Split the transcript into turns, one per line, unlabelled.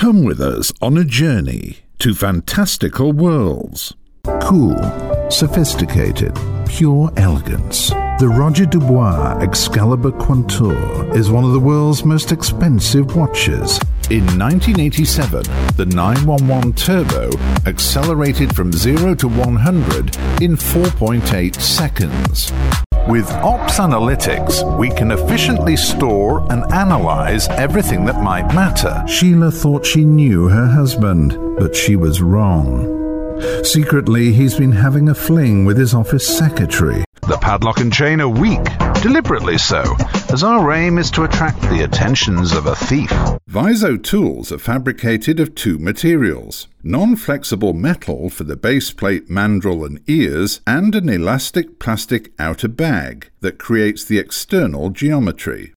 Come with us on a journey to fantastical worlds. Cool, sophisticated, pure elegance. The Roger Dubois Excalibur Quantour is one of the world's most expensive watches. In 1987, the 911 Turbo accelerated from 0 to 100 in 4.8 seconds. With Ops Analytics, we can efficiently store and analyze everything that might matter. Sheila thought she knew her husband, but she was wrong. Secretly, he's been having a fling with his office secretary.
The padlock and chain are weak, deliberately so, as our aim is to attract the attentions of a thief.
Viso tools are fabricated of two materials: non-flexible metal for the base plate, mandrel and ears, and an elastic plastic outer bag that creates the external geometry.